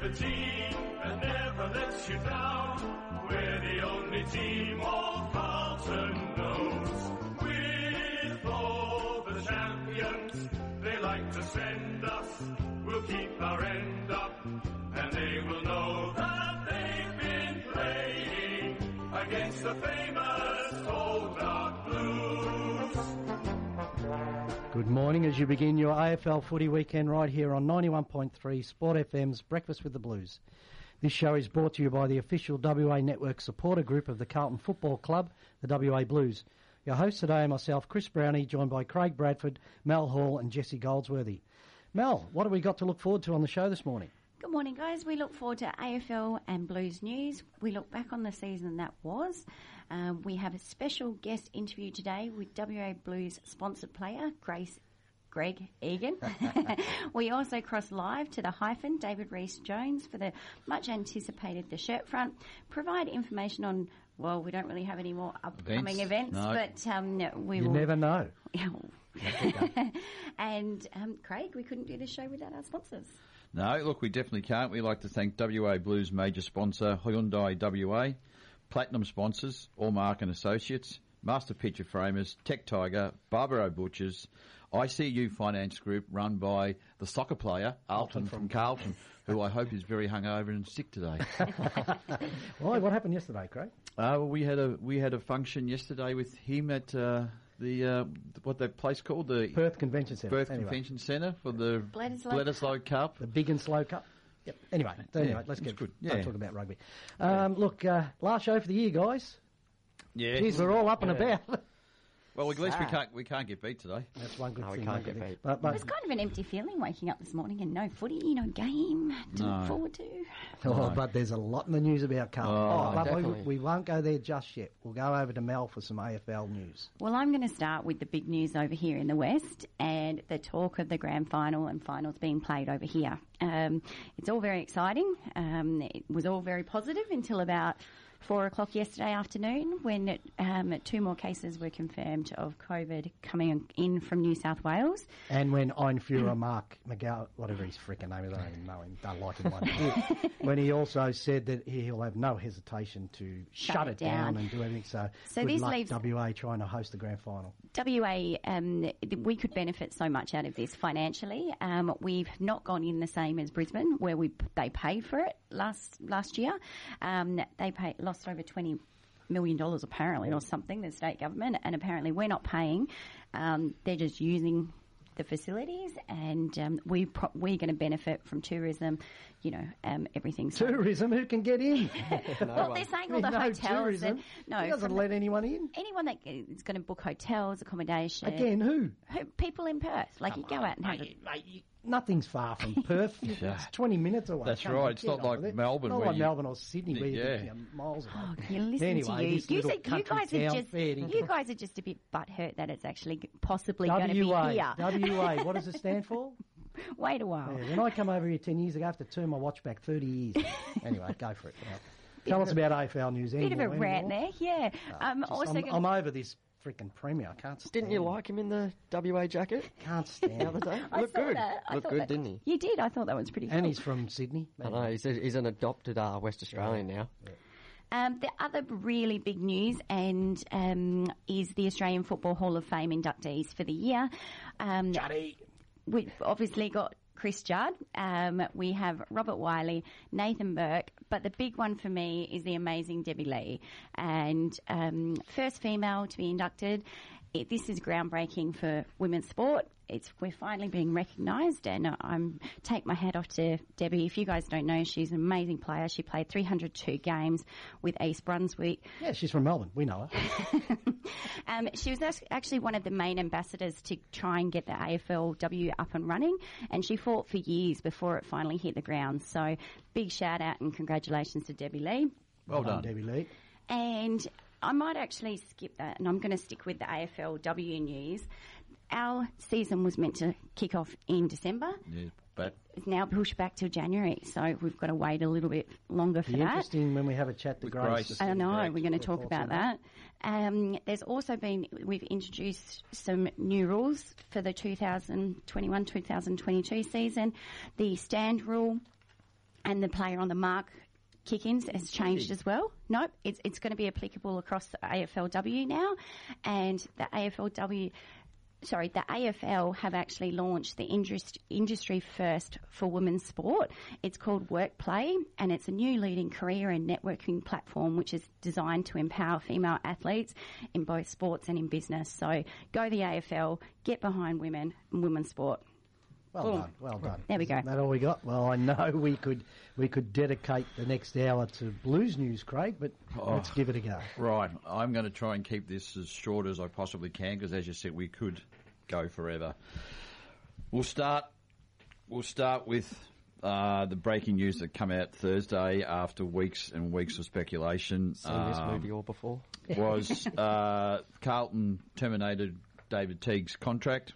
the team that never lets you down. We're the only team all Carlton knows. With all the champions they like to send us, we'll keep our end up, and they will know that they've been playing against the famous Old Dark Blues. Good morning as you begin your AFL footy weekend right here on 91.3 Sport FM's Breakfast with the Blues. This show is brought to you by the official WA Network supporter group of the Carlton Football Club, the WA Blues. Your host today are myself, Chris Brownie, joined by Craig Bradford, Mel Hall and Jesse Goldsworthy. Mel, what have we got to look forward to on the show this morning? Good morning, guys. We look forward to AFL and Blues news. We look back on the season that was. We have a special guest interview today with WA Blues sponsored player Greg Egan. We also cross live to the Hyphen, David Rees-Jones, for the much anticipated The Shirt Front. Provide information on, well, we don't really have any more upcoming events no. But we will. You never know. And Craig, we couldn't do this show without our sponsors. No, look, we definitely can't. We'd like to thank WA Blues major sponsor Hyundai WA, Platinum sponsors, Allmark and Associates, Master Picture Framers, Tech Tiger, Barbaro Butchers, ICU Finance Group run by the soccer player, Alton from Carlton, who I hope is very hungover and sick today. Why? What happened yesterday, Craig? We had a function yesterday with him at what that place called? The Perth Convention Centre. Convention Centre for the Bledisloe Cup. The Big and Slow Cup. Yep. Anyway, let's get good. Don't talk about rugby. Look, last show for the year, guys. Yeah. Jeez, we're all up and about. Well, at least we can't get beat today. That's one good thing. We can't get beat. It was kind of an empty feeling waking up this morning and no footy, no game to look forward to. But there's a lot in the news about Carlton. Definitely. We won't go there just yet. We'll go over to Mel for some AFL news. Well, I'm going to start with the big news over here in the West and the talk of the grand final and finals being played over here. It's all very exciting. It was all very positive until about 4 o'clock yesterday afternoon when 2 more cases were confirmed of COVID coming in from New South Wales. And when Einfuhrer Mark McGowan, whatever his freaking name is, I don't even know him, don't like him one bit, when he also said that he'll have no hesitation to shut it down and do everything. So good this luck leaves WA trying to host the grand final. WA, we could benefit so much out of this financially. We've not gone in the same as Brisbane where they paid for it last year. They lost over $20 million apparently or something, the state government, and apparently we're not paying. They're just using the facilities, and we're going to benefit from tourism, everything. Tourism? Who can get in? Well, they're saying all the hotels. Tourism. He doesn't let anyone in. Anyone that is going to book hotels, accommodation. Again, who? People in Perth. You go out and have nothing's far from Perth. It's 20 minutes away. That's right. It's not like Melbourne. Not like Melbourne or Sydney where you're miles away. Oh, you listen to you. You guys are just a bit butthurt that it's actually possibly going to be here. WA. What does it stand for? Wait a while. Yeah, when I come over here 10 years ago, I have to turn my watch back 30 years. Anyway, go for it. Tell us about AFL news. Bit of a rant there, yeah. I'm over this freaking Premier. I can't stand. Didn't you like him in the WA jacket? Can't stand. The other day. Looked good. Looked good, didn't he? You did. I thought that was pretty cool. And he's from Sydney. I know. He's an adopted West Australian now. Yeah. The other really big news is the Australian Football Hall of Fame inductees for the year. Juddy. We've obviously got Chris Judd. We have Robert Wiley, Nathan Burke, but the big one for me is the amazing Debbie Lee. And first female to be inducted. This is groundbreaking for women's sport. We're finally being recognised, and I take my hat off to Debbie. If you guys don't know, she's an amazing player. She played 302 games with East Brunswick. Yeah, she's from Melbourne. We know her. She was actually one of the main ambassadors to try and get the AFLW up and running, and she fought for years before it finally hit the ground. So big shout out and congratulations to Debbie Lee. Well done, Debbie Lee. And I might actually skip that, and I'm going to stick with the AFLW news. Our season was meant to kick off in December. Yeah, but it's now pushed back till January, so we've got to wait a little bit longer for that. Interesting when we have a chat to Grace. I know, we're going to talk about that. There's also we've introduced some new rules for the 2021-2022 season. The stand rule and the player on the mark kick-ins has changed as well. Nope, it's going to be applicable across the AFLW now, and the AFL have actually launched the industry first for women's sport. It's called WorkPlay, and it's a new leading career and networking platform which is designed to empower female athletes in both sports and in business. So go the AFL, get behind women and women's sport. Well done. There we go. Isn't that all we got? Well, I know we could dedicate the next hour to Blues news, Craig, but let's give it a go. Right. I'm going to try and keep this as short as I possibly can because, as you said, we could go forever. We'll start with the breaking news that come out Thursday after weeks and weeks of speculation. Seen this movie all before. Was Carlton terminated David Teague's contract.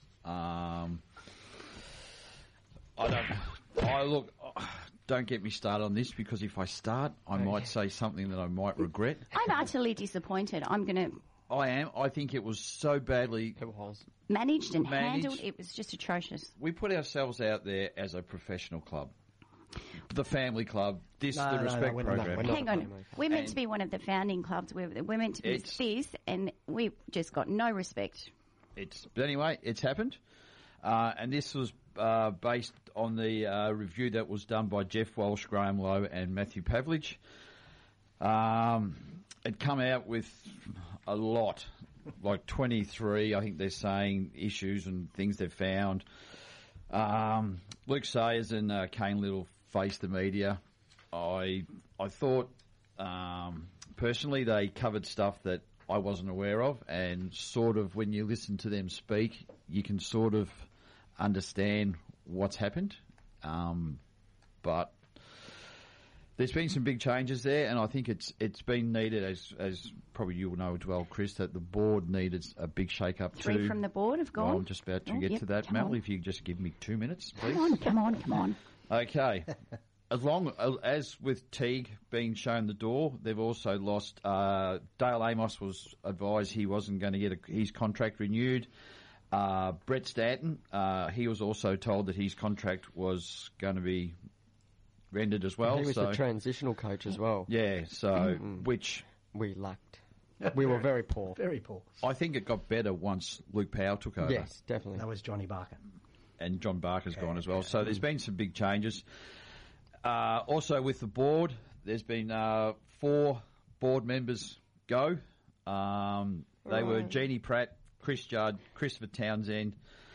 Don't get me started on this because if I start, I might say something that I might regret. I'm utterly disappointed. I am. I think it was so badly managed and handled. It was just atrocious. We put ourselves out there as a professional club. The family club, the respect program. Hang on. We're meant to be one of the founding clubs. We're meant to be this, and we've just got no respect. But anyway, it's happened. And this was based on the review that was done by Jeff Walsh, Graham Lowe and Matthew Pavlich. It come out with a lot, like 23, I think they're saying, issues and things they've found. Luke Sayers and Kane Little faced the media. I thought, personally, they covered stuff that I wasn't aware of, and sort of when you listen to them speak, you can sort of understand what's happened. But there's been some big changes there, and I think it's been needed, as probably you will know as well, Chris, that the board needed a big shake-up too. 3 from the board have gone. Well, I'm just about to get to that. Mel, if you just give me 2 minutes, please. Come on. Okay. As with Teague being shown the door, they've also lost. Dale Amos was advised he wasn't going to get his contract renewed. Brett Stanton, he was also told that his contract was going to be rendered as well. He was the transitional coach as well. Yeah, so which we lacked. We were very poor. Very poor. I think it got better once Luke Powell took over. Yes, definitely. That was Johnny Barker. And John Barker's gone as well. So there's been some big changes. Also with the board, there's been 4 board members go. They were Jeannie Pratt, Chris Judd, Christopher Townsend,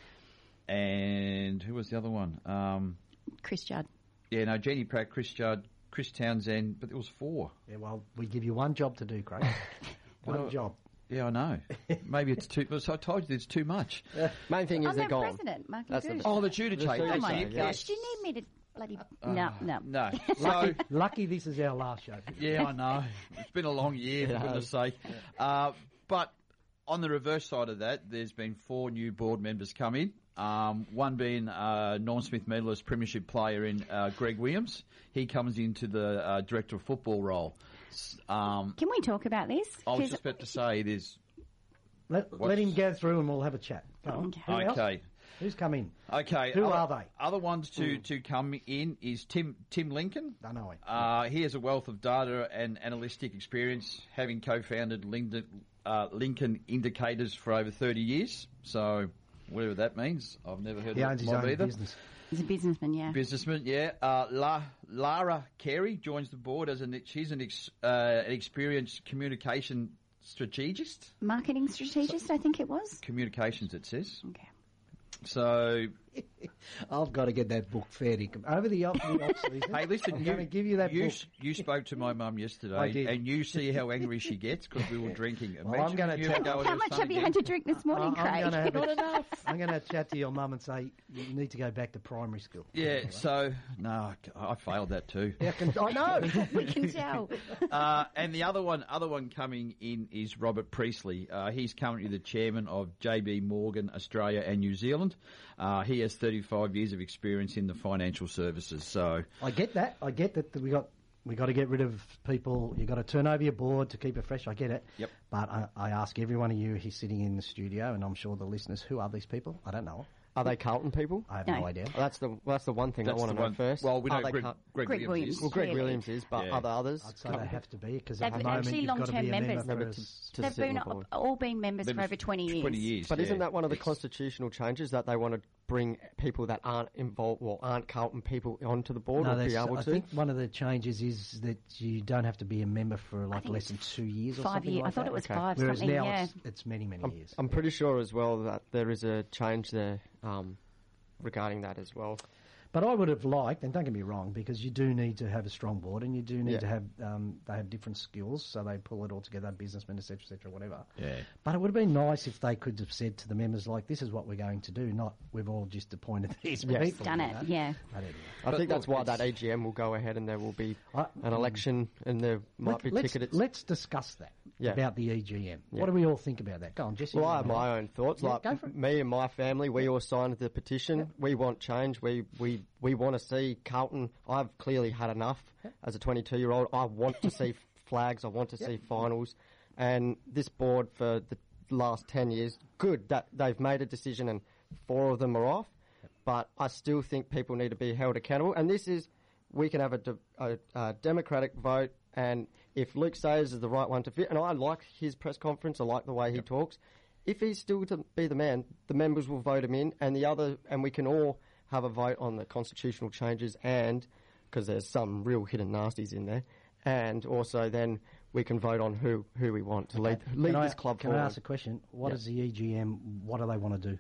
and who was the other one? Chris Judd. Yeah, no, Jeannie Pratt, Chris Judd, Chris Townsend, but there was 4. Yeah, well, we give you one job to do, Craig. One job. Yeah, I know. Maybe it's too... So I told you it's too much. Main thing is they're gone. President, Mark That's Gooch. Oh, the due to change. Oh my gosh! Do you need me to bloody... No. So, Lucky this is our last show. yeah, I know. It's been a long year, for goodness sake. But on the reverse side of that, there's been 4 new board members come in. One being Norm Smith medalist premiership player in Greg Williams. He comes into the director of football role. Can we talk about this? I was just about to say there's... Let him go through and we'll have a chat. Okay. Who's come in? Okay. Who are they? Other ones to come in is Tim Lincoln. Don't know him. He has a wealth of data and analytic experience, having co-founded Lincoln Indicators for over 30 years. So whatever that means, I've never heard of his it own either. business. He's a businessman, yeah. Businessman, yeah. Lara Carey joins the board as she's an experienced communication strategist. Marketing strategist, I think it was. Communications, it says. Okay. So... I've got to get that book fair. Over the off season. Hey, listen, I'm going to give you that book. You spoke to my mum yesterday, I did. and you see how angry she gets because we were drinking. Well, I'm gonna How much have you had to drink this morning, Craig? Not enough. I'm going to chat to your mum and say you need to go back to primary school. Yeah, so no, I failed that too. Yeah, I know. We can tell. And the other one coming in is Robert Priestley. He's currently the chairman of JB Morgan Australia and New Zealand. He has 35 years of experience in the financial services. So I get that. We got to get rid of people. You got to turn over your board to keep it fresh. I get it. Yep. But I ask every one of you who's sitting in the studio, and I'm sure the listeners, who are these people? I don't know. Are they Carlton people? I have no No. idea. That's the one thing I want to know first. Well, we Are know they Greg Greg Williams is. Well, Greg Clearly. Williams is, but Yeah. are the others? I'd say they have to be because They've at the been moment actually you've got to long-term be a member members. for Member a to s- sit They've on been the board. all been members for over 20 years. 20 years. But yeah. isn't that one of the It's- constitutional changes that they want to bring people that aren't involved or aren't Carlton people onto the board or be that's- able I to? think one of the changes is that you don't have to be a member for like think less than 2 years or 5 something years. like I thought that. it was Okay. 5 Whereas something, now yeah. it's many, many years. I'm pretty sure as well that there is a change there regarding that as well. But I would have liked, and don't get me wrong, because you do need to have a strong board, and you do need Yeah. to have they have different skills, so they pull it all together, businessmen, etc., whatever. Yeah. But it would have been nice if they could have said to the members, like, this is what we're going to do, not we've all just appointed these Yes. people. Done you it, know? yeah. But anyway. I But think that's look, why that it's- AGM will go ahead and there will be I- an election and there might be ticketed. Let's discuss that Yeah. about the EGM. Yeah. What do we all think about that? Go on, Jesse. Well, you I have go. my own thoughts. Yeah, go Like for it. me and my family, we all signed the petition. We want change. We want to see Carlton. I've clearly had enough as a 22-year-old. I want to see flags. I want to see finals. And this board for the last 10 years, good that they've made a decision and 4 of them are off. But I still think people need to be held accountable. And this is, we can have a democratic vote. And if Luke Sayers is the right one to fit, and I like his press conference, I like the way he talks. If he's still to be the man, the members will vote him in, and we can all have a vote on the constitutional changes, and because there's some real hidden nasties in there, and also then we can vote on who we want to lead Can this club Can forward. I ask a question? What Yeah. is the EGM? What do they want to do?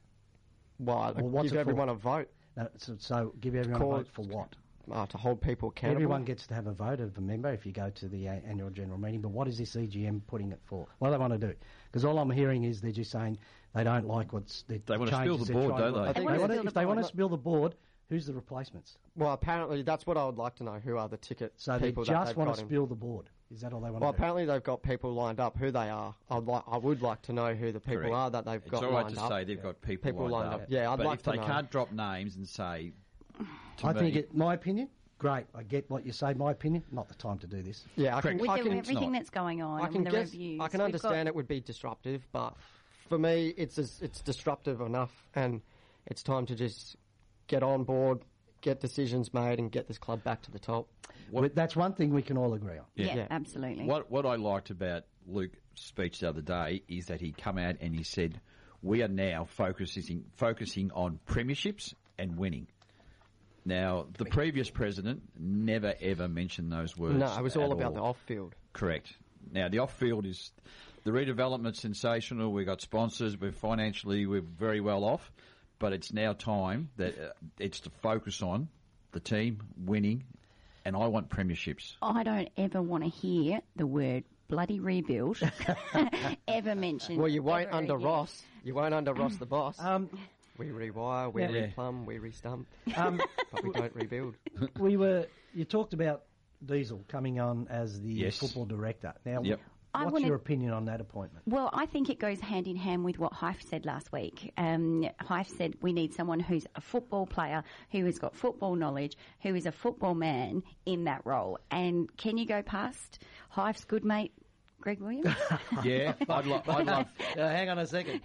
Well, Well, what's give it for? everyone a vote No, so give everyone Call a it- vote for what? to hold people accountable. Everyone gets to have a vote of a member if you go to the annual general meeting. But what is this EGM putting it for? What do they want to do? Because all I'm hearing is they're just saying they don't like what's the They want to spill changes the they're board, trying don't to they? make. They want to spill the If they want to board. spill the board, who's the replacements? Well, apparently that's what I would like to know. Who are the ticket So they people that just they've want got to in? spill the board. Is that all they want Well, to do? apparently they've got people lined up. Who they are, I would like to know who the people Correct. are that they've It's got all right lined to up. say they've got people lined up. up. Yeah, I'd but like if to they know. can't drop names and say, to I me, think, my opinion, great. I get what you say. My opinion, not the time to do this. Yeah, I Correct. can, With I can, everything not. that's going on, I can the guess, reviews. I can we've understand got- it would be disruptive, but for me, it's disruptive enough, and it's time to just get on board, get decisions made, and get this club back to the top. But that's one thing we can all agree on. Yeah, Yeah. absolutely. what I liked about Luke's speech the other day is that he come out and he said, we are now focusing on premierships and winning. Now, the previous president never ever mentioned those words. No, it was all at about the off-field. Correct. Now, the off-field is the redevelopment's sensational. We've got sponsors. We're very well off, but it's now time that it's to focus on the team winning, and I want premierships. I don't ever want to hear the word bloody rebuild ever mentioned. Well, you won't ever under again. Ross. You won't under Ross the boss. We rewire, we Yeah. replumb, we restump, but we don't rebuild. You talked about Diesel coming on as the Yes. football director. Now, Yep. I what's wanted- your opinion on that appointment? Well, I think it goes hand in hand with what Heif said last week. Heif said we need someone who's a football player, who has got football knowledge, who is a football man in that role. And can you go past Heif's good mate, Greg Williams? Yeah, I'd love. Hang on a second.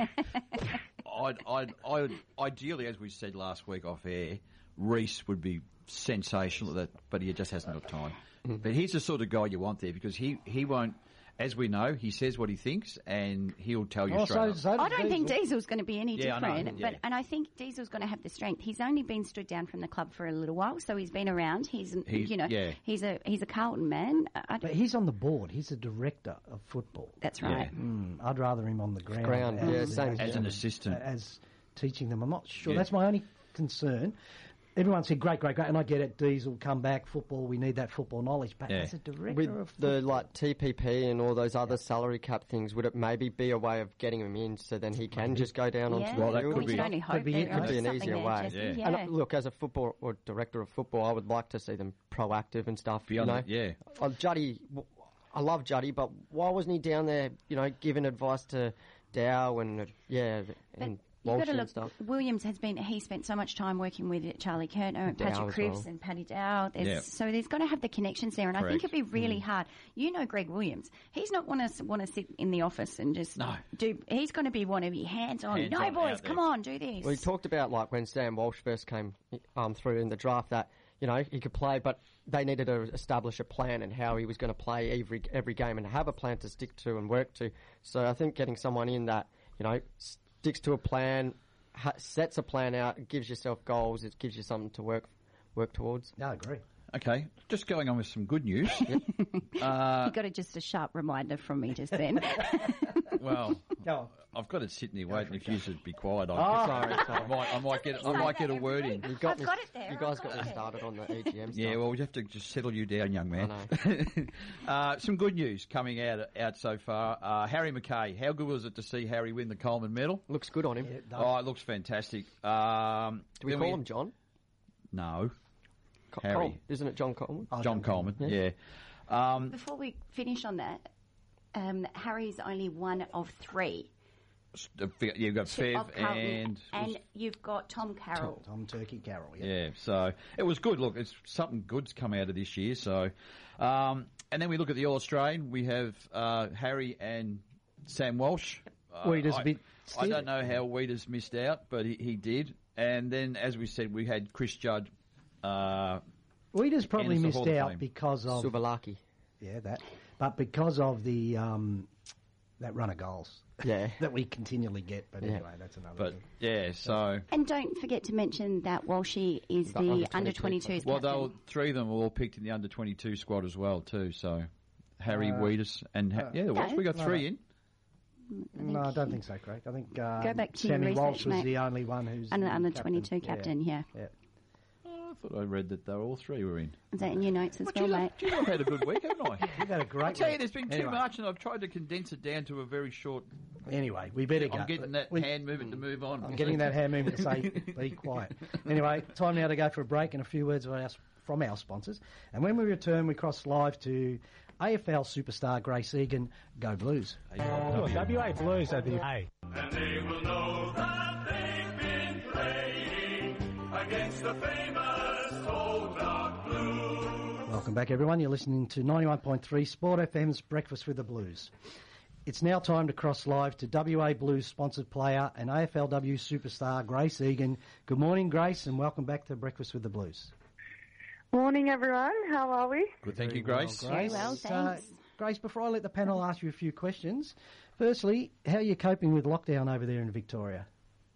I'd ideally, as we said last week off air, Reece would be sensational at that, but he just hasn't got time. But he's the sort of guy you want there because he won't, as we know, he says what he thinks and he'll tell you straight up. I don't think Diesel's going to be any Yeah, I know, different, yeah. and I think Diesel's going to have the strength. He's only been stood down from the club for a little while, so he's been around. He's yeah. he's a Carlton man. But he's on the board. He's a director of football. That's right. I'd rather him on the ground. Ground, yeah, same As here. an assistant. As teaching them. I'm not sure. Yeah. That's my only concern. Everyone said, great, and I get it. Diesel, come back, football, we need that football knowledge. But Yeah. as a director With of the football, TPP and all those other salary cap things, would it maybe be a way of getting him in so then he can just go down onto Yeah, the Well, that field? could we be- can only hope could be there it. Could is be an something easier there, way. Jesse. Yeah. Yeah. And look, as a football or director of football, I would like to see them proactive and stuff. Beyond you know, that, yeah. Juddy, I love Juddy, but why wasn't he down there? Giving advice to Dow and You've got to Walshy and look. stuff. Williams he spent so much time working with Charlie Kerner and Dow Patrick as Cripps well. and Paddy Dow. Yeah. So there's got to have the connections there, and I think Correct. it'd be really hard. You know, Greg Williams, he's not want to sit in the office and just do. He's going to want to be hands on. Hands No, on boys, out there. come on, do this. Well, he talked about like when Sam Walsh first came through in the draft that he could play, but they needed to establish a plan and how he was going to play every game and have a plan to stick to and work to. So I think getting someone in that sticks to a plan, sets a plan out, it gives yourself goals, it gives you something to work towards. Yeah, I agree. Okay, just going on with some good news. You got just a sharp reminder from me just then. Well, Go on. I've got it sitting here waiting. If you should be quiet, Sorry. I might get a word in. You got I've got it there. You guys I've got got me it. started on the EGM stuff. Yeah, well, we have to just settle you down, young man. I Some good news coming out so far. Harry McKay, how good was it to see Harry win the Coleman medal? Looks good on him. Yeah, it does. Oh, it looks fantastic. Do we then call him John? No, Harry. Cole, isn't it John Coleman? Oh, John Coleman. Yeah. Before we finish on that, Harry's only one of three. You've got Chip Fev of Carlton, and you've got Tom Carroll. Tom Turkey Carroll. yeah. So it was good. Look, it's something good's come out of this year. So, and then we look at the All Australian. We have Harry and Sam Walsh. Weeder's a bit I steely. don't know how Weeder's missed out, but he did. And then, as we said, we had Chris Judd. Weeder's probably Ennis the missed Hall of out Fame. because of Suvalaki. but because of the that run of goals Yeah. that we continually get. But Yeah. anyway, that's another But thing. yeah, so And don't forget to mention that Walshy is The the under 22s well, captain. three of them were all picked in the under 22 squad as well too. So Harry Weeders and Walsh. We got three in. No, I don't think so, Craig. I think Go back to Sammy your Walsh research, was mate. the only one who's Under the 22 captain, yeah. Yeah. I thought I read that they were all three were in. Is that in your notes as But well, mate? I've had a good week, haven't I? You've had a great I tell you, week. there's been too Anyway. much, and I've tried to condense it down to a very short. Anyway, we better go. I'm getting that We- hand movement to move on. I'm getting that hand movement to say, be quiet. Anyway, time now to go for a break and a few words from our sponsors. And when we return, we cross live to AFL superstar Grace Egan. Go Blues. WA Blues are the A. And they will know that they've been playing against the famous old dark blue. Welcome back, everyone. You're listening to 91.3 Sport FM's Breakfast with the Blues. It's now time to cross live to WA Blues sponsored player and AFLW superstar Grace Egan. Good morning, Grace, and welcome back to Breakfast with the Blues. Morning, everyone. How are we? Good, thank you, Grace. Very well, thanks. Grace, before I let the panel ask you a few questions, firstly, how are you coping with lockdown over there in Victoria?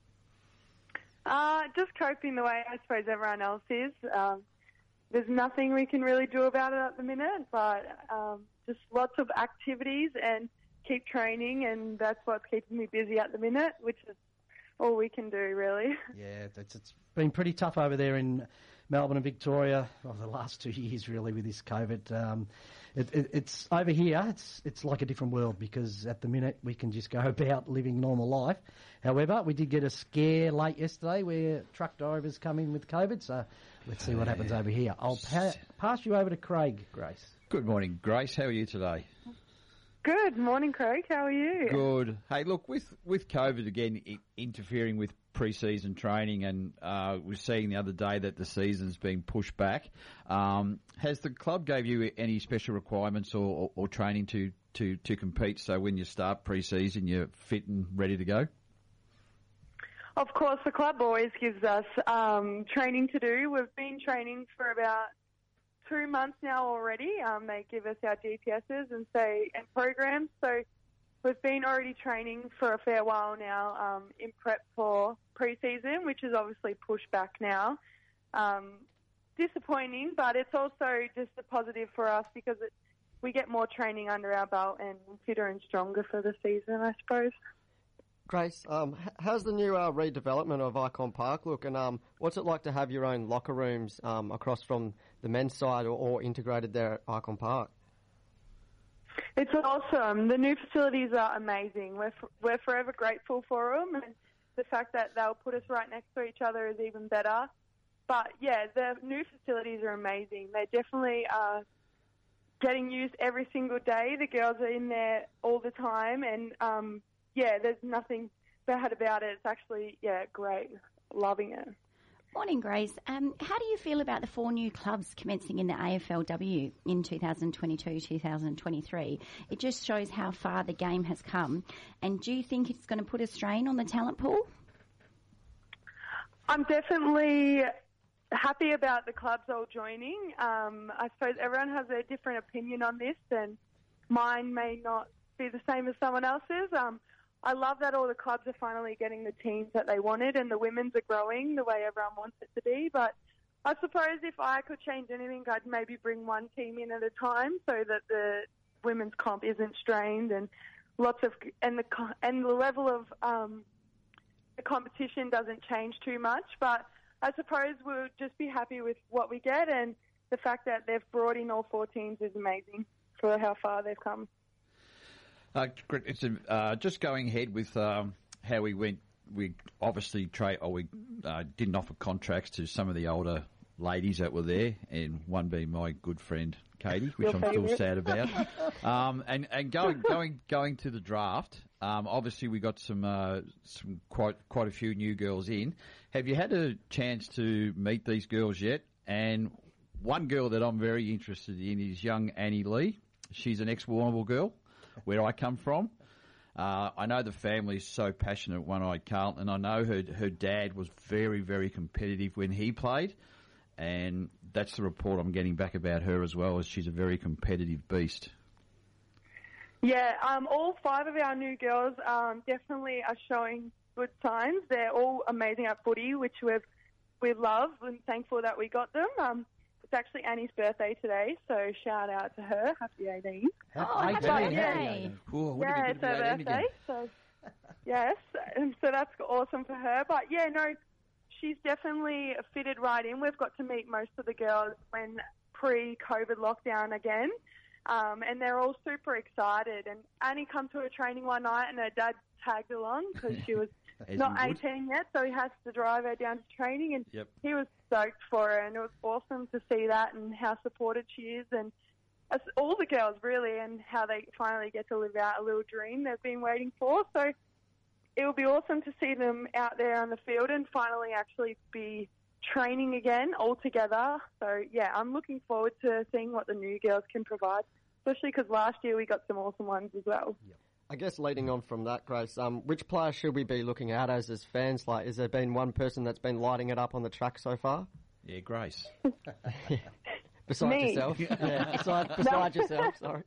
Just coping the way I suppose everyone else is. There's nothing we can really do about it at the minute, but just lots of activities and keep training, and that's what's keeping me busy at the minute, which is all we can do, really. Yeah, it's been pretty tough over there in Melbourne and Victoria over the last 2 years, really, with this COVID. It's over here. It's like a different world because at the minute we can just go about living normal life. However, we did get a scare late yesterday where truck drivers come in with COVID. So let's see what happens over here. I'll pass you over to Craig, Grace. Good morning, Grace. How are you today? Good morning, Craig. How are you? Good. Hey, look, with COVID again interfering with pre-season training, and we're seeing the other day that the season's been pushed back. Has the club gave you any special requirements or training to compete? So when you start pre-season, you're fit and ready to go. Of course, the club always gives us training to do. We've been training for about 2 months now already. They give us our GPSs and programs. So we've been already training for a fair while now in prep for pre-season, which is obviously pushed back now. Disappointing, but it's also just a positive for us because we get more training under our belt and fitter and stronger for the season, I suppose. Grace, how's the new redevelopment of Icon Park look, and what's it like to have your own locker rooms across from the men's side or integrated there at Icon Park? It's awesome. The new facilities are amazing. We're forever grateful for them, and the fact that they'll put us right next to each other is even better. But yeah, the new facilities are amazing. They definitely are getting used every single day. The girls are in there all the time, and yeah, there's nothing bad about it. It's actually, great. Loving it. Morning, Grace. How do you feel about the 4 new clubs commencing in the AFLW in 2022-2023? It just shows how far the game has come. And do you think it's going to put a strain on the talent pool? I'm definitely happy about the clubs all joining. I suppose everyone has a different opinion on this, and mine may not be the same as someone else's. I love that all the clubs are finally getting the teams that they wanted, and the women's are growing the way everyone wants it to be. But I suppose if I could change anything, I'd maybe bring one team in at a time so that the women's comp isn't strained, and the level of the competition doesn't change too much. But I suppose we'll just be happy with what we get, and the fact that they've brought in all 4 teams is amazing for how far they've come. It's just going ahead with how we went. We obviously didn't offer contracts to some of the older ladies that were there, and one being my good friend Katie, which I'm still sad about. And going to the draft. Obviously, we got some quite a few new girls in. Have you had a chance to meet these girls yet? And one girl that I'm very interested in is young Annie Lee. She's an ex-Warrnambool girl, where I come from. I know the family is so passionate at One-Eyed Carlton, and I know her dad was very, very competitive when he played, and that's the report I'm getting back about her as well, as she's a very competitive beast. Yeah, all 5 of our new girls definitely are showing good signs. They're all amazing at footy, which we love, and thankful that we got them. It's actually Annie's birthday today, so shout out to her. Happy 18th. Happy birthday. It's her birthday. So, yes, and so that's awesome for her. But, she's definitely fitted right in. We've got to meet most of the girls when pre-COVID lockdown again, and they're all super excited. And Annie come to her training one night, and her dad tagged along because she was not 18 yet, so he has to drive her down to training, and he was stoked for her, and it was awesome to see that and how supported she is, and all the girls really, and how they finally get to live out a little dream they've been waiting for. So it will be awesome to see them out there on the field and finally actually be training again all together. So I'm looking forward to seeing what the new girls can provide, especially because last year we got some awesome ones as well. I guess leading on from that, Grace, which player should we be looking at as fans? Like, has there been one person that's been lighting it up on the track so far? Yeah, Grace. Besides Me. yourself? Yeah, besides yourself, sorry.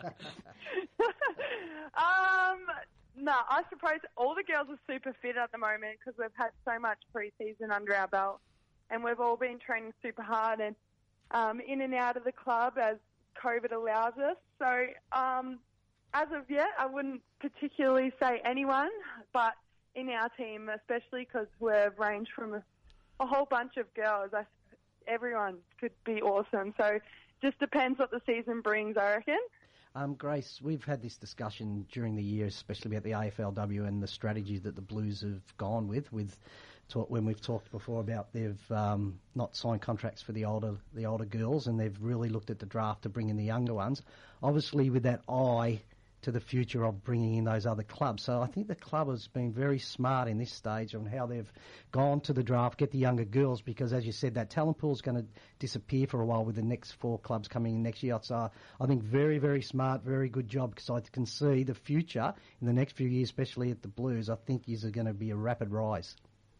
No, I suppose all the girls are super fit at the moment because we've had so much pre-season under our belt, and we've all been training super hard and in and out of the club as COVID allows us. So as of yet, I wouldn't particularly say anyone, but in our team, especially because we've ranged from a whole bunch of girls, everyone could be awesome. So just depends what the season brings, I reckon. Grace, we've had this discussion during the year, especially about the AFLW and the strategy that the Blues have gone with when we've talked before about they've not signed contracts for the older girls, and they've really looked at the draft to bring in the younger ones, obviously with that eye to the future of bringing in those other clubs. So I think the club has been very smart in this stage on how they've gone to the draft, get the younger girls, because as you said, that talent pool is going to disappear for a while with the next 4 clubs coming in next year. So I think very, very smart, very good job, because I can see the future in the next few years, especially at the Blues, I think is going to be a rapid rise.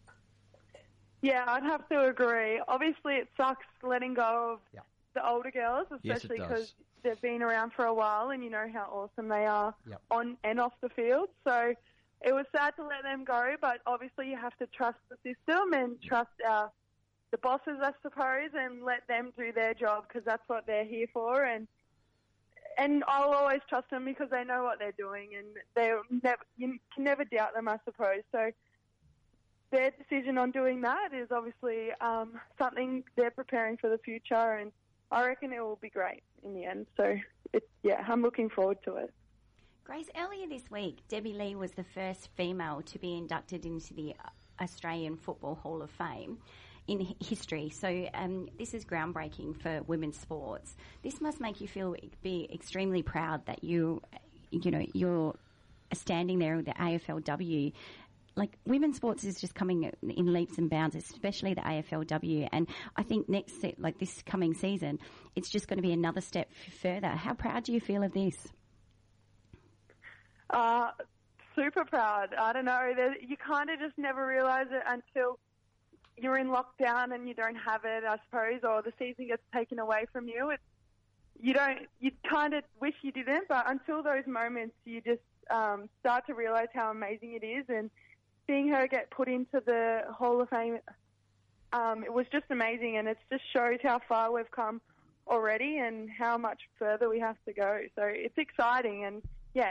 Yeah, I'd have to agree. Obviously, it sucks letting go of the older girls, especially because they've been around for a while and you know how awesome they are on and off the field. So it was sad to let them go, but obviously you have to trust the system and trust the bosses, I suppose, and let them do their job because that's what they're here for. And I'll always trust them because they know what they're doing, and you can never doubt them, I suppose. So their decision on doing that is obviously something they're preparing for the future, and I reckon it will be great in the end. So, I'm looking forward to it. Grace, earlier this week, Debbie Lee was the first female to be inducted into the Australian Football Hall of Fame in history. So this is groundbreaking for women's sports. This must make you be extremely proud that you're standing there with the AFLW like women's sports is just coming in leaps and bounds, especially the AFLW. And I think this coming season, it's just going to be another step further. How proud do you feel of this? Super proud. I don't know. You kind of just never realise it until you're in lockdown and you don't have it, I suppose, or the season gets taken away from you. You kind of wish you didn't, but until those moments, you just start to realise how amazing it is. And seeing her get put into the Hall of Fame, it was just amazing, and it just shows how far we've come already and how much further we have to go. So it's exciting, and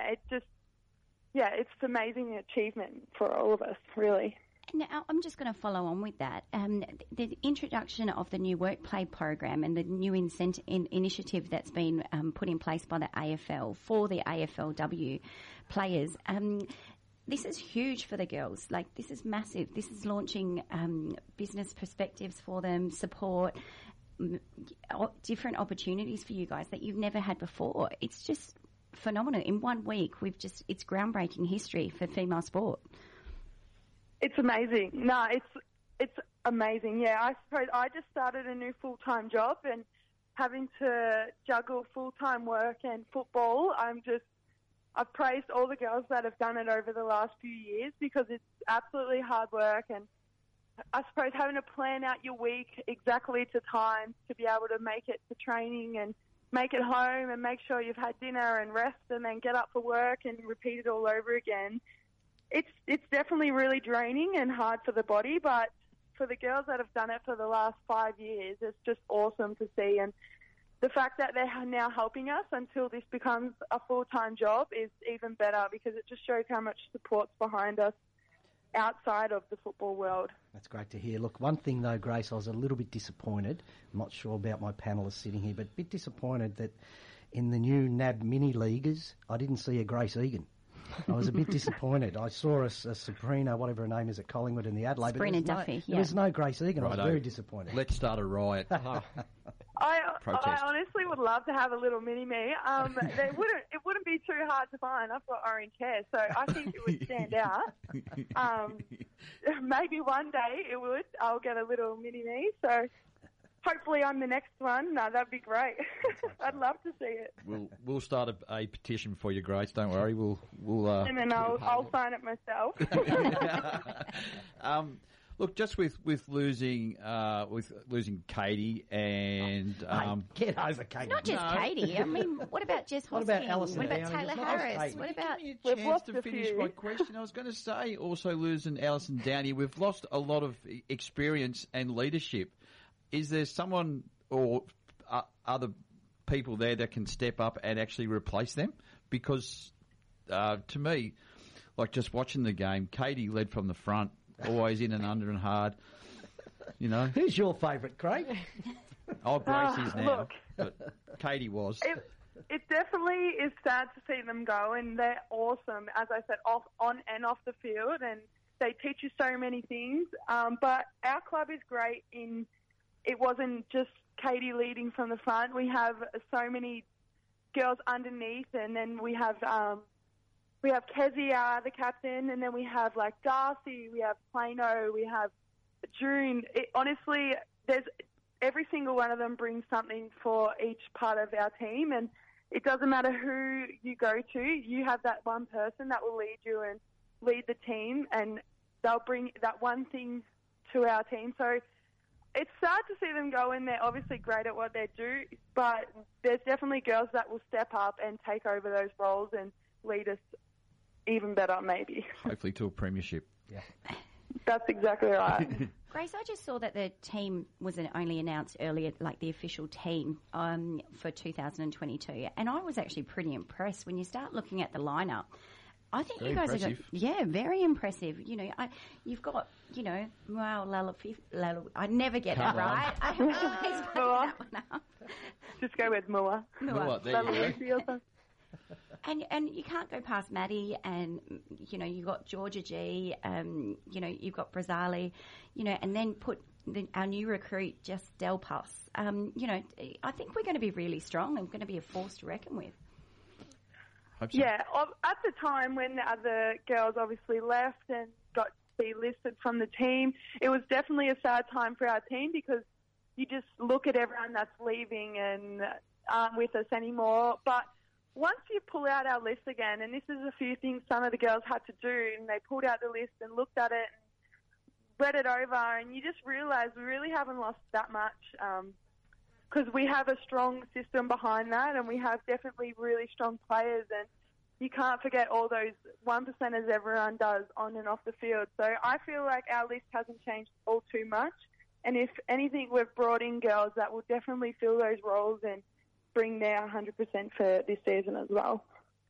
it's an amazing achievement for all of us, really. Now, I'm just going to follow on with that. The introduction of the new workplay program and the new initiative that's been put in place by the AFL for the AFLW players, this is huge for the girls. Like, this is massive. This is launching business perspectives for them, support, different opportunities for you guys that you've never had before. It's just phenomenal. In 1 week, it's groundbreaking history for female sport. It's amazing. No, it's amazing. Yeah, I suppose I just started a new full-time job, and having to juggle full-time work and football, I've praised all the girls that have done it over the last few years, because it's absolutely hard work, and I suppose having to plan out your week exactly to time to be able to make it to training and make it home and make sure you've had dinner and rest and then get up for work and repeat it all over again. It's definitely really draining and hard for the body, but for the girls that have done it for the last 5 years, it's just awesome to see. And the fact that they're now helping us until this becomes a full-time job is even better, because it just shows how much support's behind us outside of the football world. That's great to hear. Look, one thing though, Grace, I was a little bit disappointed. I'm not sure about my panellists sitting here, but a bit disappointed that in the new NAB mini-leaguers, I didn't see a Grace Egan. I was a bit disappointed. I saw a Sabrina, whatever her name is, at Collingwood in the Adelaide. Sabrina Duffy, There was no Grace Egan. Righto. I was very disappointed. Let's start a riot. I honestly would love to have a little mini-me. It wouldn't be too hard to find. I've got orange hair, so I think it would stand out. Maybe one day it would. I'll get a little mini-me, so hopefully I'm the next one. No, that'd be great. I'd love to see it. We'll start a petition for you, Grace. Don't worry. We'll and then I'll sign it myself. Look, just with losing Katie and get over Katie. Not just Katie. I mean, what about Jess Hosking? What about Alison? What about Taylor Harris? What about? Give me a chance to finish my question. I was going to say also losing Alison Downey. We've lost a lot of experience and leadership. Is there someone or other people there that can step up and actually replace them? Because to me, like just watching the game, Katie led from the front, always in and under and hard. You know, who's your favourite, Craig? Oh, Grace is now, look, but Katie was. It definitely is sad to see them go, and they're awesome, as I said, on and off the field, and they teach you so many things. But our club is great in. It wasn't just Katie leading from the front. We have so many girls underneath, and then we have Kezia, the captain, and then we have like Darcy, we have Plano, we have June. Honestly, there's every single one of them brings something for each part of our team, and it doesn't matter who you go to. You have that one person that will lead you and lead the team, and they'll bring that one thing to our team. So it's sad to see them go, and they're obviously great at what they do, but there's definitely girls that will step up and take over those roles and lead us even better, maybe. Hopefully to a premiership. Yeah. That's exactly right. Grace, I just saw that the team was only announced earlier, like the official team for 2022, and I was actually pretty impressed when you start looking at the lineup. I think very you guys impressive. Very impressive. You know, you've got, wow, I never get that right. I always fuck that one up. Just go with Mua. Mua, there you go. And you can't go past Maddie, and you've got Georgia G, you've got Brazali, and then put our new recruit just Delpas. I think we're going to be really strong and going to be a force to reckon with. Yeah, at the time when the other girls obviously left and got be listed from the team. It was definitely a sad time for our team because you just look at everyone that's leaving and aren't with us anymore. But once you pull out our list again, and this is a few things some of the girls had to do, and they pulled out the list and looked at it and read it over, and you just realise we really haven't lost that much because we have a strong system behind that, and we have definitely really strong players, and you can't forget all those 1%ers everyone does on and off the field. So I feel like our list hasn't changed all too much, and if anything, we've brought in girls that will definitely fill those roles and bring their 100% for this season as well.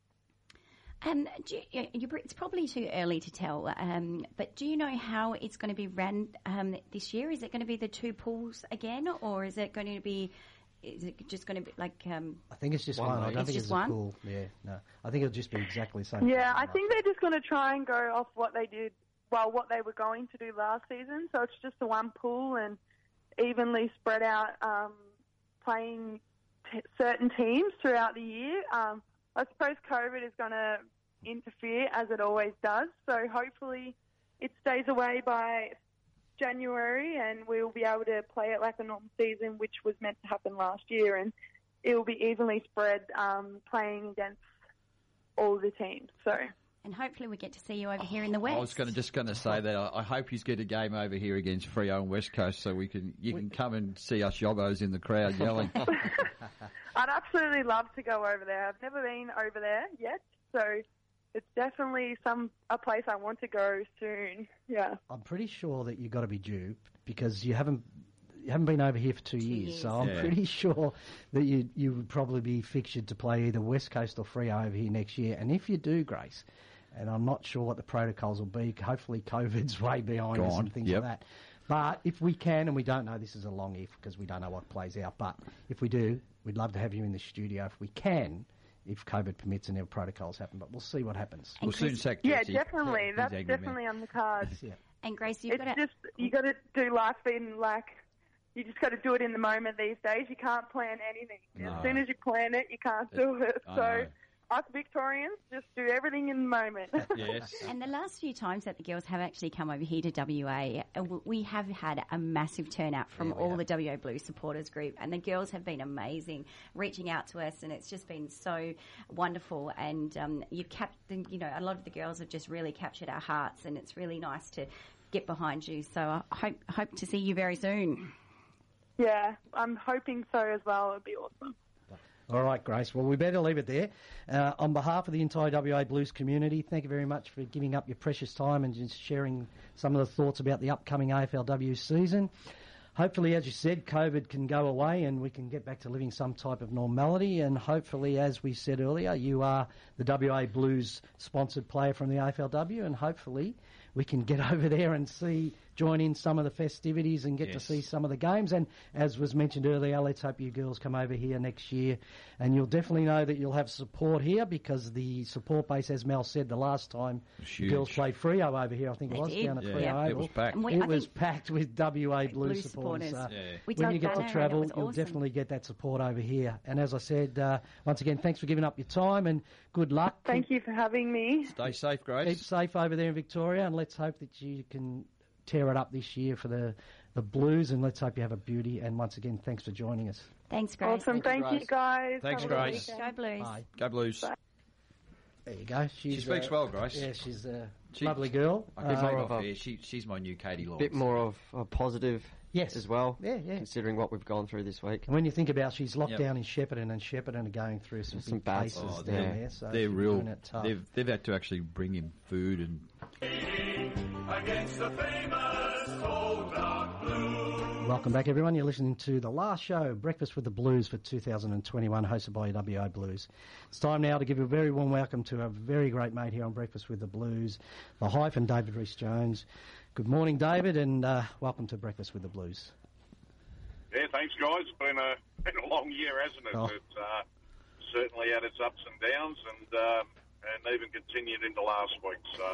It's probably too early to tell, but do you know how it's going to be run this year? Is it going to be the two pools again, or is it going to be? Is it just going to be like? I think it's just one. I don't think it's a pool. Yeah, no. I think it'll just be exactly the same. Yeah, I think they're just going to try and go off what they did. Well, what they were going to do last season. So it's just the one pool and evenly spread out, playing certain teams throughout the year. I suppose COVID is going to interfere, as it always does. So hopefully it stays away by January and we'll be able to play it like a normal season, which was meant to happen last year. And it will be evenly spread, playing against all the teams. So. And hopefully we get to see you over here in the West. I was just going to say that I hope you get a game over here against Freo and West Coast so you can come and see us yobbos in the crowd yelling. I'd absolutely love to go over there. I've never been over there yet, so it's definitely a place I want to go soon. Yeah. I'm pretty sure that you've got to be due because you haven't been over here for 2 years, so I'm pretty sure that you would probably be fixtured to play either West Coast or Freo over here next year. And if you do, Grace, and I'm not sure what the protocols will be, hopefully COVID's way behind us and things like that. But if we can, and we don't know, this is a long if because we don't know what plays out, but if we do, we'd love to have you in the studio if we can, if COVID permits and our protocols happen. But we'll see what happens. We'll soon sack Jesse. Yeah, definitely. That's definitely on the cards. And Grace, you got to do life feeding like. You just got to do it in the moment these days. You can't plan anything. No. As soon as you plan it, you can't do it. So us Victorians just do everything in the moment. Yes. And the last few times that the girls have actually come over here to WA, we have had a massive turnout from all the WA Blues supporters group, and the girls have been amazing, reaching out to us, and it's just been so wonderful. And a lot of the girls have just really captured our hearts, and it's really nice to get behind you. So I hope to see you very soon. Yeah, I'm hoping so as well. It would be awesome. All right, Grace. Well, we better leave it there. On behalf of the entire WA Blues community, thank you very much for giving up your precious time and just sharing some of the thoughts about the upcoming AFLW season. Hopefully, as you said, COVID can go away and we can get back to living some type of normality. And hopefully, as we said earlier, you are the WA Blues sponsored player from the AFLW, and hopefully we can get over there and join in some of the festivities and get to see some of the games. And as was mentioned earlier, let's hope you girls come over here next year. And you'll definitely know that you'll have support here because the support base, as Mel said, the last time the girls played Freo over here, I think it was, down at Freo Oval. It was packed. It was packed with WA Blues supporters. When you get to travel, you'll definitely get that support over here. And as I said, once again, thanks for giving up your time and good luck. Thank you for having me. Stay safe, Grace. Keep safe over there in Victoria, and let's hope that you can tear it up this year for the Blues, and let's hope you have a beauty. And once again, thanks for joining us. Thanks, Grace. Awesome. Thank you, guys. Thanks, Grace. Go Blues. Bye. Go Blues. Bye. There you go. She speaks well, Grace. Yeah, she's a lovely girl. She's my new Katie Lawrence. Bit more of a positive as well, considering what we've gone through this week. And when you think about she's locked down in Shepparton, and Shepparton are going through some big bad cases down there. So they're real. They've had to actually bring in food and... Against the famous old dark blue. Welcome back, everyone. You're listening to the last show, Breakfast with the Blues for 2021, hosted by WA Blues. It's time now to give a very warm welcome to a very great mate here on Breakfast with the Blues, the hyphen David Rhys-Jones. Good morning, David, and welcome to Breakfast with the Blues. Yeah, thanks, guys. It's been a long year, hasn't it? It's certainly had its ups and downs, and even continued into last week. So,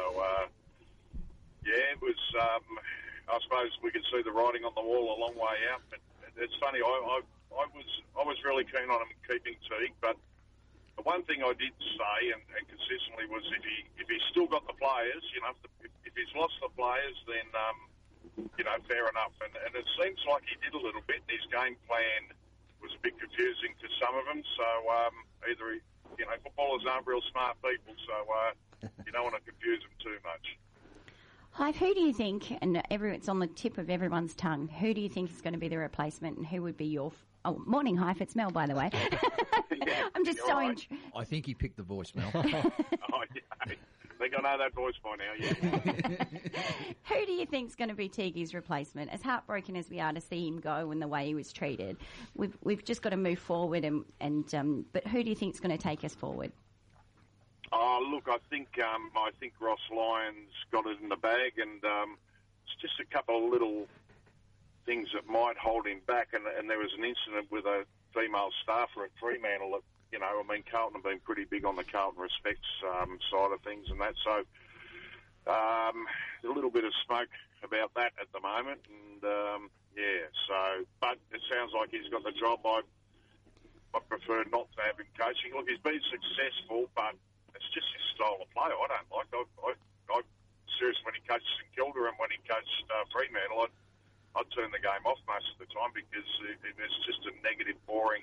it was. I suppose we could see the writing on the wall a long way out. But it's funny. I was really keen on him keeping Teague, but the one thing I did say and consistently was if he's still got the players, if if he's lost the players, then fair enough. And it seems like he did a little bit. His game plan was a bit confusing to some of them. So either footballers aren't real smart people, so you don't want to confuse them too much. Hive, who do you think, and it's on the tip of everyone's tongue, who do you think is going to be the replacement, and who would be your... morning, Hive, it's Mel, by the way. I'm just so... Right. I think he picked the voice, Mel. Oh, yeah. I think I know that voice by now, yeah. Who do you think is going to be Teague's replacement? As heartbroken as we are to see him go and the way he was treated, we've just got to move forward. But who do you think is going to take us forward? Oh, look, I think Ross Lyons got it in the bag, and it's just a couple of little things that might hold him back. And there was an incident with a female staffer at Fremantle that, Carlton have been pretty big on the Carlton Respects side of things and that. So there's a little bit of smoke about that at the moment. And, but it sounds like he's got the job. I prefer not to have him coaching. Look, he's been successful, but it's just his style of play I don't like. I seriously, when he coached St Kilda and when he coached Fremantle, I'd turn the game off most of the time because it's just a negative, boring...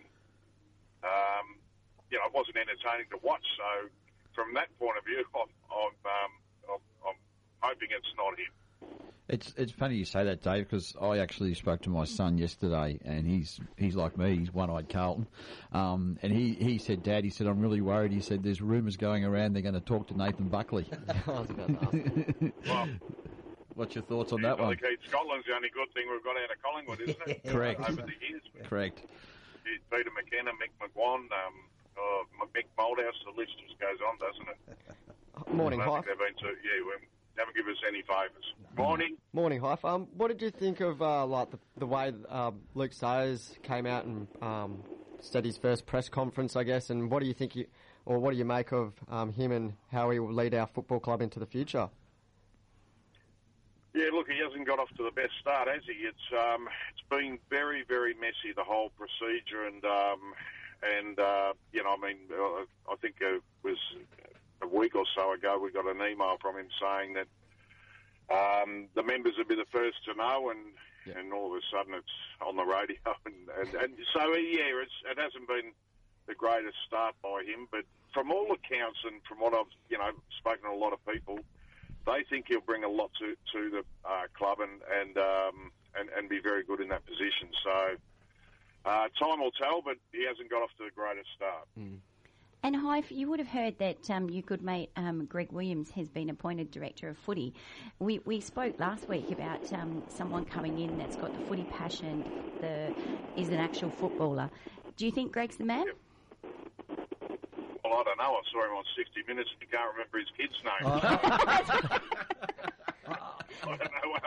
it wasn't entertaining to watch. So, from that point of view, I'm hoping it's not him. It's funny you say that, Dave, because I actually spoke to my son yesterday, and he's like me. He's one-eyed Carlton, and he said, Dad, he said, I'm really worried. He said, there's rumours going around they're going to talk to Nathan Buckley. I was about to ask. Well, what's your thoughts on that one? Scotland's the only good thing we've got out of Collingwood, isn't it? Correct. Over the years. Correct. Peter McKenna, Mick McGuan, Mick Moldhouse, the list just goes on, doesn't it? Morning, I don't Hive. think they've been haven't given us any favours. Morning. Morning, Hive. What did you think of the way Luke Sayers came out and said his first press conference, I guess, and what do you think what do you make of him and how he will lead our football club into the future? Yeah, look, he hasn't got off to the best start, has he? It's been very, very messy, the whole procedure, and I think it was a week or so ago we got an email from him saying that the members would be the first to know, and all of a sudden it's on the radio, and so it hasn't been the greatest start by him, but from all accounts and from what I've spoken to a lot of people, they think he'll bring a lot to the club and be very good in that position. So time will tell, but he hasn't got off to the greatest start. Mm. And Hive, you would have heard that your good mate Greg Williams has been appointed Director of Footy. We spoke last week about someone coming in that's got the footy passion, is an actual footballer. Do you think Greg's the man? Yep. Well, I don't know. I saw him on 60 Minutes and you can't remember his kid's name. I don't know.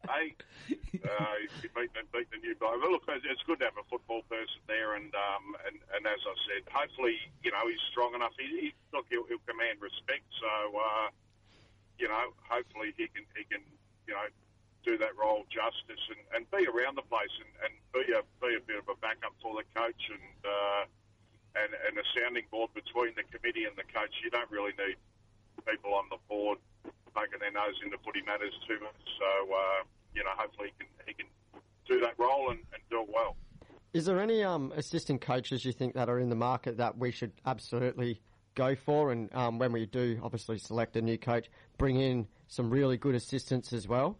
He's beaten the new guy. But look, it's good to have a football person there, and as I said, hopefully, he's strong enough. He'll command respect. So, hopefully he can do that role justice and be around the place and be a bit of a backup for the coach and a sounding board between the committee and the coach. You don't really need people on the board poking their nose into footy matters too much. So, hopefully he can do that role and do it well. Is there any assistant coaches you think that are in the market that we should absolutely go for? And when we do obviously select a new coach, bring in some really good assistants as well?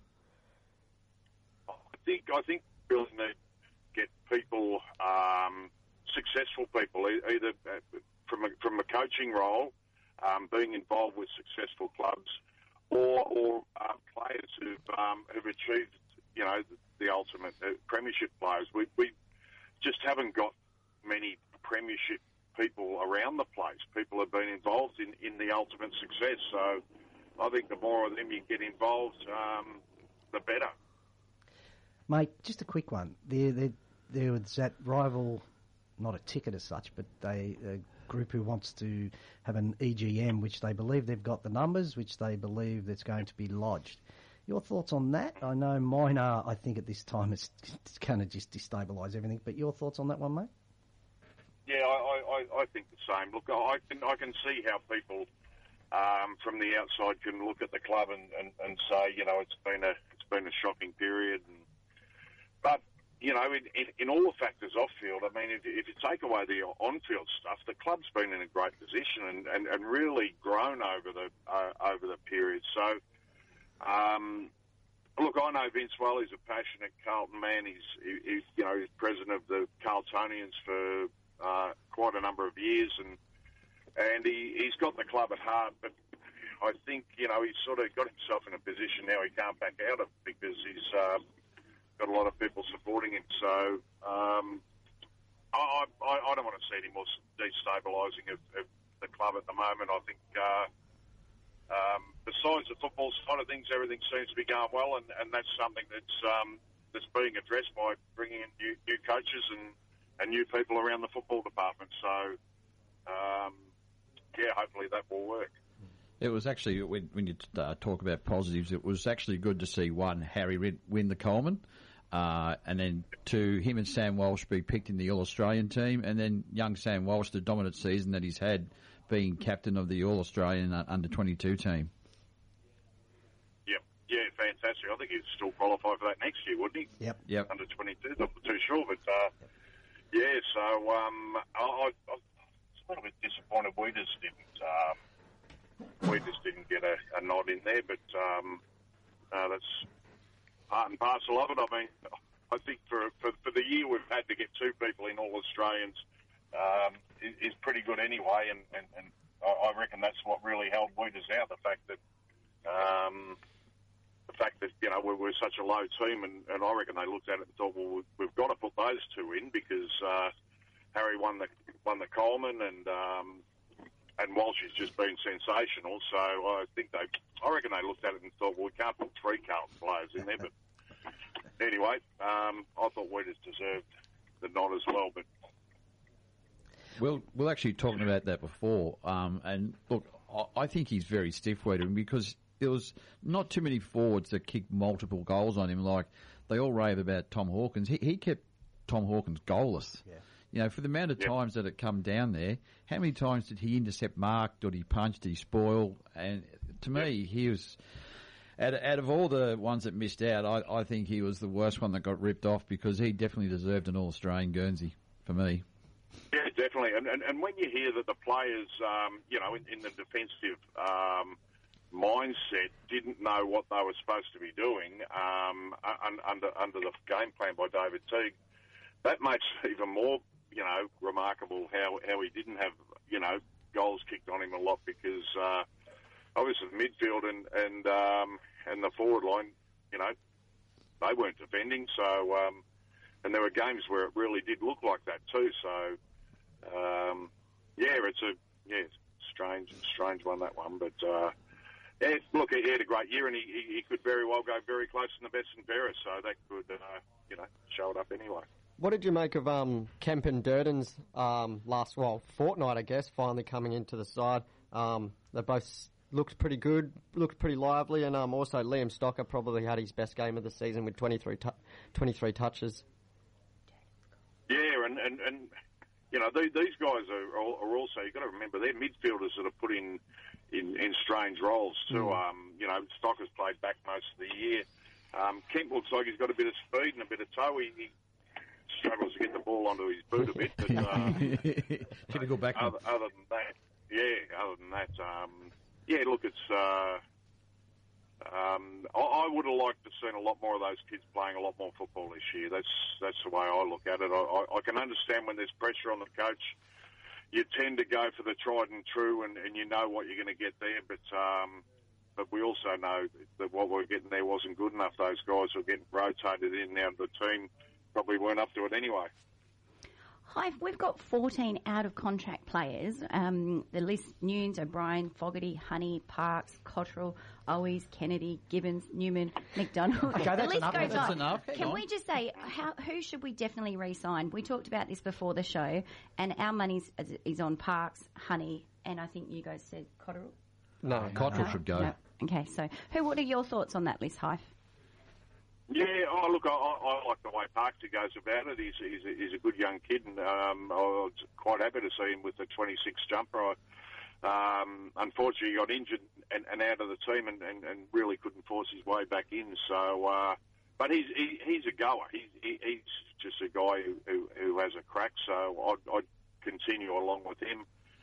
I think we really need to get people, successful people, either from a coaching role, being involved with successful clubs, or players who've achieved, the ultimate premiership players. We just haven't got many premiership people around the place. People have been involved in the ultimate success. So I think the more of them you get involved, the better. Mate, just a quick one. There was that rival, not a ticket as such, but a group who wants to have an EGM, which they believe they've got the numbers, which they believe that's going to be lodged. Your thoughts on that? I know mine are, I think at this time it's going to just destabilise everything, but your thoughts on that one, mate? Yeah, I think the same. Look, I can see how people from the outside can look at the club and say, it's been a shocking period. But in all the factors off field, I mean, if you take away the on-field stuff, the club's been in a great position and really grown over the period. So, look, I know Vince well. He's a passionate Carlton man. He's president of the Carltonians for quite a number of years, and he's got the club at heart. But I think he's sort of got himself in a position now he can't back out of because he's got a lot of people supporting him. So I don't want to see any more destabilising of the club at the moment. I think besides the football side of things, everything seems to be going well, and that's something that's being addressed by bringing in new coaches and new people around the football department. So hopefully that will work. It was actually, when you talk about positives, it was actually good to see, one, Harry win the Coleman, and then two, him and Sam Walsh be picked in the All-Australian team, and then young Sam Walsh, the dominant season that he's had, being captain of the All-Australian under-22 team. Yep. Yeah, fantastic. I think he'd still qualify for that next year, wouldn't he? Yep. Under-22, not too sure, but so I was a little bit disappointed we just didn't get a nod in there, but that's part and parcel of it. I mean, I think for the year we've had to get two people in All-Australians is pretty good anyway, and I reckon that's what really held Weeders out, the fact that we're such a low team, and I reckon they looked at it and thought, well, we've got to put those two in because Harry won the Coleman and Walsh has just been sensational. So I reckon they looked at it and thought, well, we can't put three Carlton players in there. But anyway, I thought Weeders deserved the nod as well. But we're actually talking about that before. And look, I think he's very stiff-witted because there was not too many forwards that kicked multiple goals on him. Like they all rave about Tom Hawkins. He kept Tom Hawkins goalless. Yeah. For the amount of times that it come down there, how many times did he intercept Mark? Did he punch? Did he spoil? And to me, he was, out of all the ones that missed out, I think he was the worst one that got ripped off because he definitely deserved an All-Australian Guernsey for me. Yeah, definitely. And when you hear that the players, in the defensive mindset didn't know what they were supposed to be doing under the game plan by David Teague, that makes it even more remarkable how he didn't have, goals kicked on him a lot because obviously the midfield and the forward line, they weren't defending. So, and there were games where it really did look like that too. So, it's a strange one, that one. But, look, he had a great year and he could very well go very close to the best and fairest. So that could, show it up anyway. What did you make of Kemp and Durden's fortnight, I guess, finally coming into the side? They both looked pretty good, looked pretty lively, and also Liam Stocker probably had his best game of the season with 23 touches. Yeah, and these guys are also, you've got to remember, they're midfielders that are put in strange roles too. Stocker's played back most of the year. Kemp looks like he's got a bit of speed and a bit of toe. He struggles to get the ball onto his boot a bit. But, typical backman. Other than that, look, it's. I would have liked to have seen a lot more of those kids playing a lot more football this year. That's the way I look at it. I can understand when there's pressure on the coach. You tend to go for the tried and true, and you know what you're going to get there. But we also know that what we're getting there wasn't good enough. Those guys were getting rotated in and out of the team. Probably weren't up to it anyway. Hi, we've got 14 out-of-contract players. The list: Nunes, O'Brien, Fogarty, Honey, Parks, Cottrell, Owies, Kennedy, Gibbons, Newman, McDonald. Okay, the list enough. goes That's on. enough. Can we just say, who should we definitely re-sign? We talked about this before the show, and our money is on Parks, Honey, and I think you guys said Cottrell? No, Cottrell should go. No. Okay, so what are your thoughts on that list, Hyfe? Yeah, look, I like the way Parksy goes about it. He's a good young kid, and I was quite happy to see him with the 26 jumper. Unfortunately, he got injured and out of the team and really couldn't force his way back in. So, but he's a goer. He's just a guy who has a crack. So I'd continue along with him.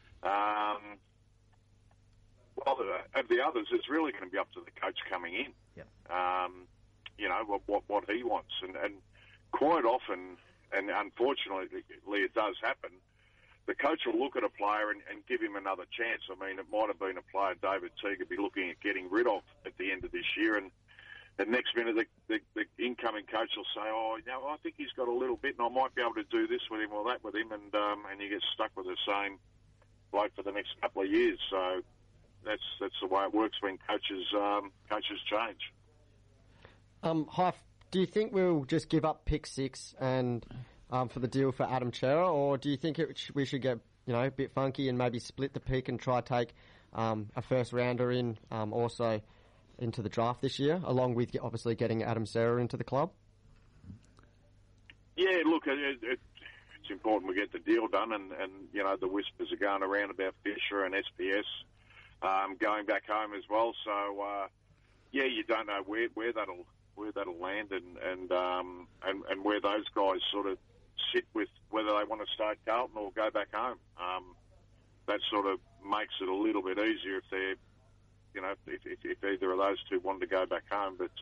Well, of the others, it's really going to be up to the coach coming in. Yep. You know what he wants, and quite often, and unfortunately, it does happen. The coach will look at a player and give him another chance. I mean, it might have been a player David Teague would be looking at getting rid of at the end of this year, and the next minute the incoming coach will say, "Oh, you know, I think he's got a little bit, and I might be able to do this with him or that with him," and you get stuck with the same bloke for the next couple of years. So that's the way it works when coaches change. Hyfe, do you think we'll just give up pick 6 and for the deal for Adam Cerra, or do you think we should get a bit funky and maybe split the pick and try to take a first rounder in also into the draft this year, along with obviously getting Adam Cerra into the club? Yeah, look, it's important we get the deal done, and the whispers are going around about Fisher and SPS going back home as well. So you don't know where that'll land and where those guys sort of sit with whether they want to stay at Carlton or go back home. That sort of makes it a little bit easier if they're, if either of those two want to go back home. But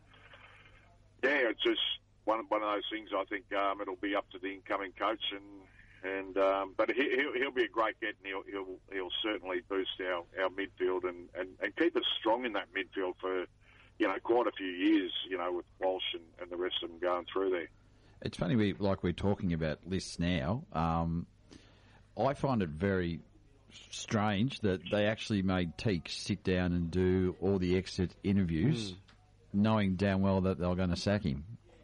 it's just one of those things. I think it'll be up to the incoming coach, but he'll be a great get, and he'll certainly boost our midfield and keep us strong in that midfield for quite a few years. With Walsh and the rest of them going through there. It's funny, we're talking about lists now. I find it very strange that they actually made Teague sit down and do all the exit interviews, knowing damn well that they were going to sack him.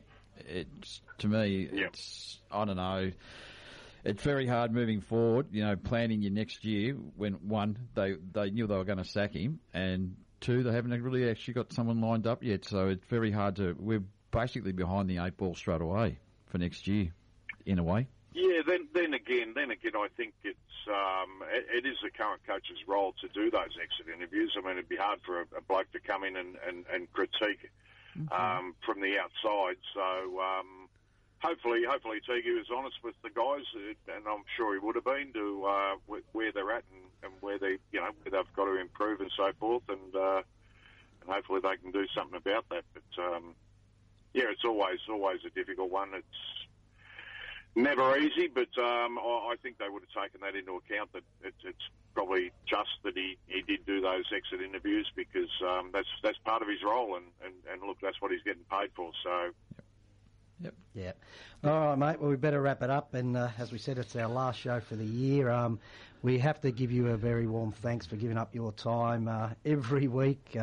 To me, it's, I don't know, it's very hard moving forward, planning your next year when, one, they knew they were going to sack him, and two, they haven't really actually got someone lined up yet, so it's very hard we're basically behind the 8 ball straight away for next year, in a way. Yeah, then again, I think it is the current coach's role to do those exit interviews. I mean, it'd be hard for a bloke to come in and critique from the outside. So hopefully Teague was honest with the guys, and I'm sure he would have been, to where they're at and where where they've got to improve and so forth, and hopefully they can do something about that. But it's always a difficult one. It's never easy, but I think they would have taken that into account, that it's probably just that he did do those exit interviews, because that's part of his role, and look, that's what he's getting paid for. So. Yep. Yeah. All right, mate. Well, we better wrap it up. And as we said, it's our last show for the year. We have to give you a very warm thanks for giving up your time every week.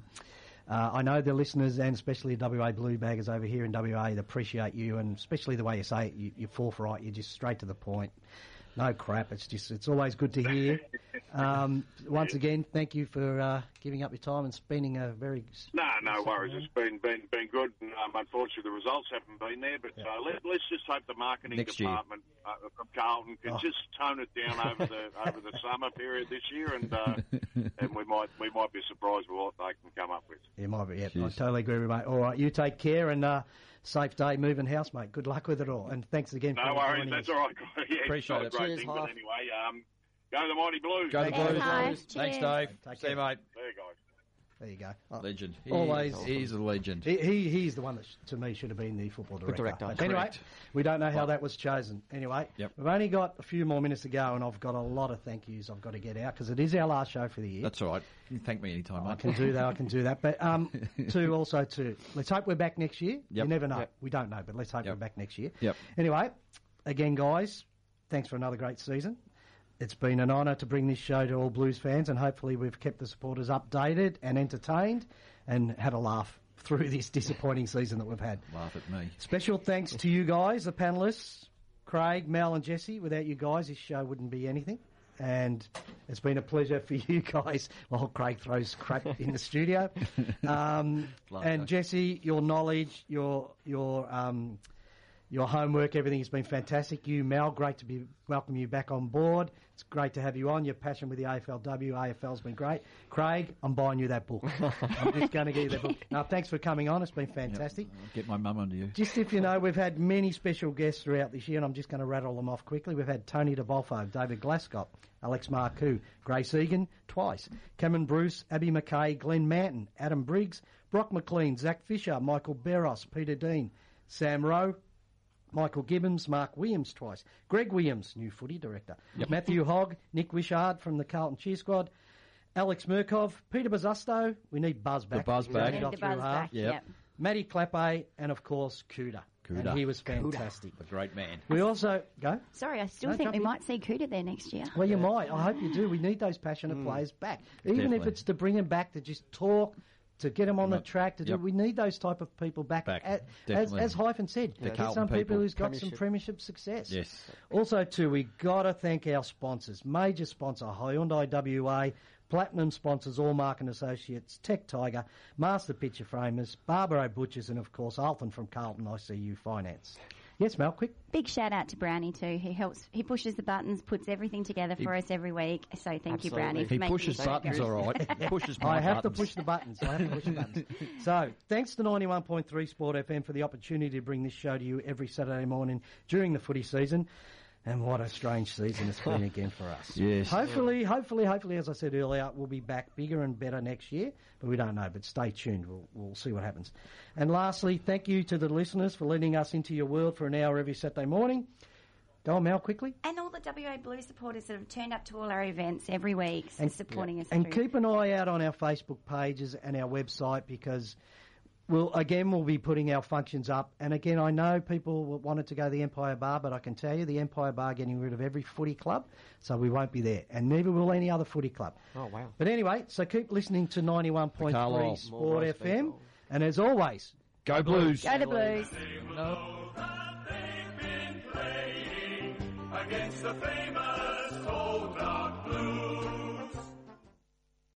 I know the listeners, and especially WA Blue Baggers over here in WA, appreciate you, and especially the way you say it. You're forthright. You're just straight to the point. No crap. It's always good to hear. Once again, thank you for giving up your time and spending a very... No worries. It's been good. And, unfortunately, the results haven't been there. But let's just hope the marketing department from Carlton can just tone it down over the summer period this year, and we might be surprised with what they can come up with. You might be. Yeah, I totally agree with you, mate. All right, you take care, and safe day moving house, mate. Good luck with it all, and thanks again. No worries. That's all right. Yeah, appreciate it. Great thing, but anyway, go the Mighty Blues. Go the Blues. Thanks, Dave. See you, mate. There you go. There you go. Legend. He's a legend. He's the one that, to me, should have been the football director. But anyway, we don't know how that was chosen. Anyway, we've only got a few more minutes to go, and I've got a lot of thank yous I've got to get out, because it is our last show for the year. That's all right. You can thank me anytime, mate. I can do that. But let's hope we're back next year. You never know. We don't know, but let's hope we're back next year. Anyway, again, guys, thanks for another great season. It's been an honour to bring this show to all Blues fans, and hopefully we've kept the supporters updated and entertained and had a laugh through this disappointing season that we've had. Laugh at me. Special thanks to you guys, the panellists, Craig, Mel and Jesse. Without you guys, this show wouldn't be anything. And it's been a pleasure for you guys while Craig throws crap in the studio. And Jesse, your knowledge, your your homework, everything has been fantastic. You, Mel, great to welcome you back on board. It's great to have you on. Your passion with the AFLW, AFL's been great. Craig, I'm buying you that book. I'm just going to give you that book. Now, thanks for coming on. It's been fantastic. I'll get my mum onto you. Just if you know, we've had many special guests throughout this year, and I'm just going to rattle them off quickly. We've had Tony DeBolfo, David Glasgow, Alex Marcoux, Grace Egan twice, Cameron Bruce, Abby McKay, Glenn Manton, Adam Briggs, Brock McLean, Zach Fisher, Michael Barros, Peter Dean, Sam Rowe, Michael Gibbons, Mark Williams twice, Greg Williams, new footy director, Matthew Hogg, Nick Wishard from the Carlton Cheer Squad, Alex Murkov, Peter Bazzusto, we need Buzz back. The Buzz back. Need the Buzz back, yep. Matty Clappe, and of course, Kuda. And he was fantastic. A great man. We also... Go? Sorry, I still think we might see Kuda there next year. Well, you might. I hope you do. We need those passionate players back. Even if it's to bring them back to just talk, to get them on the track, to do. We need those type of people back. As Hyphen said, get some people who's got some premiership success. Yes. Also, too, we got to thank our sponsors. Major sponsor, Hyundai WA, Platinum sponsors, Allmark and Associates, Tech Tiger, Master Picture Framers, Barbaro Butchers, and of course, Alton from Carlton ICU Finance. Yes, Mel, quick. Big shout out to Brownie too. He pushes the buttons, puts everything together for us every week. So thank you, Brownie. He pushes buttons, all right. He pushes my buttons. I have to push the buttons. So, thanks to 91.3 Sport FM for the opportunity to bring this show to you every Saturday morning during the footy season. And what a strange season it's been again for us. Yes. Hopefully, as I said earlier, we'll be back bigger and better next year, but we don't know. But stay tuned. We'll see what happens. And lastly, thank you to the listeners for letting us into your world for an hour every Saturday morning. Go on, Mel, quickly. And all the WA Blues supporters that have turned up to all our events every week supporting us. And keep an eye out on our Facebook pages and our website because... We'll be putting our functions up. And again, I know people wanted to go to the Empire Bar, but I can tell you the Empire Bar getting rid of every footy club, so we won't be there. And neither will any other footy club. Oh, wow. But anyway, so keep listening to 91.3 Sport FM. And as always, go Blues. Go the Blues. Against the famous Old Dark Blues.